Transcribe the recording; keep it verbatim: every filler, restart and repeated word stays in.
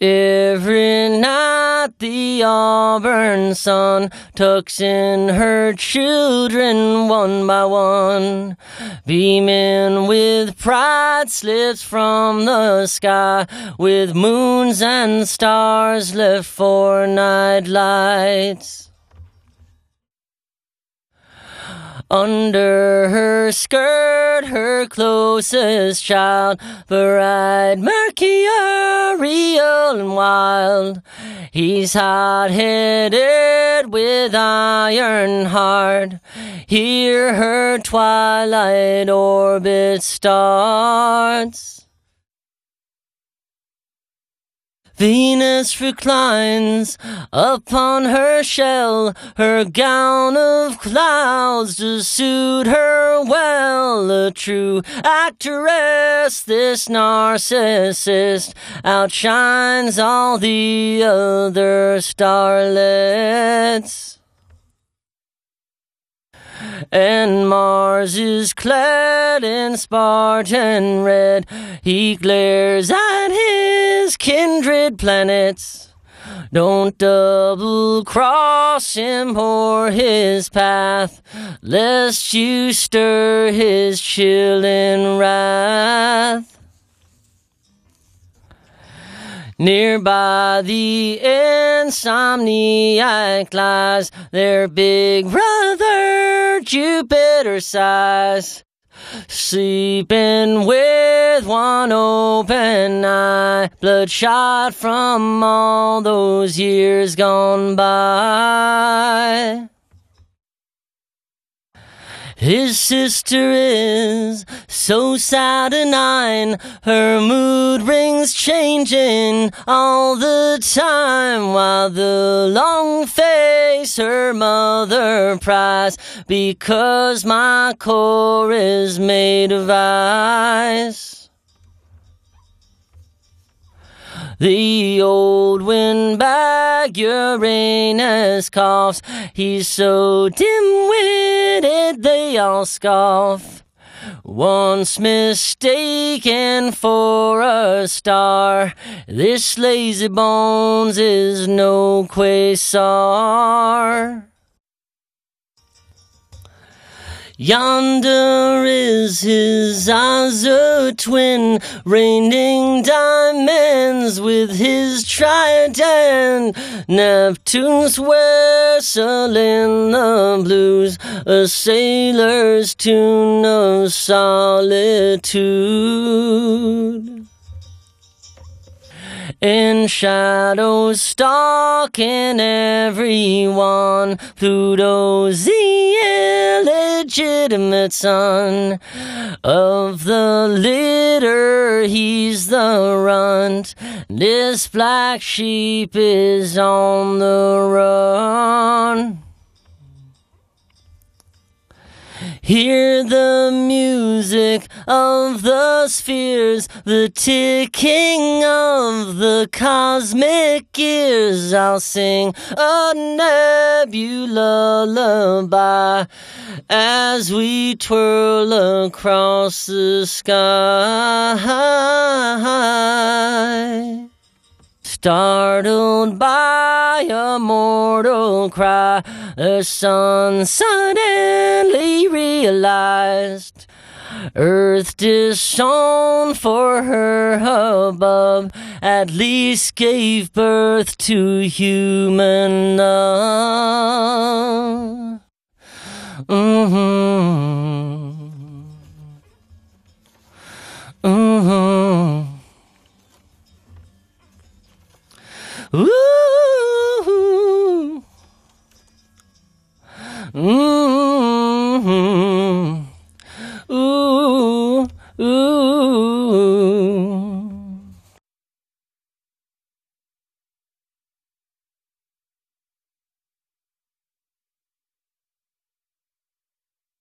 Every night the auburn sun tucks in her children one by one. Beaming with pride slips from the sky, with moons and stars left for night lights. Under her skirt, her closest child, bright, mercurial and wild. He's hot-headed with iron heart. Here her twilight orbit starts. Venus reclines upon her shell, her gown of clouds to suit her well. A true actress, this narcissist outshines all the other starlets. And Mars is clad in Spartan red. He glares at his kindred planets. Don't double-cross him or his path, lest you stir his chilling wrath. Nearby the insomniac lies, their big brother Jupiter sighs, sleeping with one open eye, bloodshot from all those years gone by. His sister is so saturnine, her mood rings changing all the time, while the long face her mother pries, because my core is made of ice. The old windbag Uranus coughs, he's so dim-witted they all scoff. Once mistaken for a star, this lazy bones is no quasar. Yonder is his azure twin, raining diamonds with his trident. Neptune's whistle in the blues, a sailor's tune of solitude. In shadows stalking everyone, Pluto's the illegitimate son of the litter, he's the runt. This black sheep is on the run. Hear the music of the spheres, the ticking of the cosmic gears. I'll sing a nebula lullaby as we twirl across the sky. Startled by a mortal cry, the sun suddenly realized Earth disowned for her above, at least gave birth to human love. Mm-hmm. Mm-hmm. Ooh!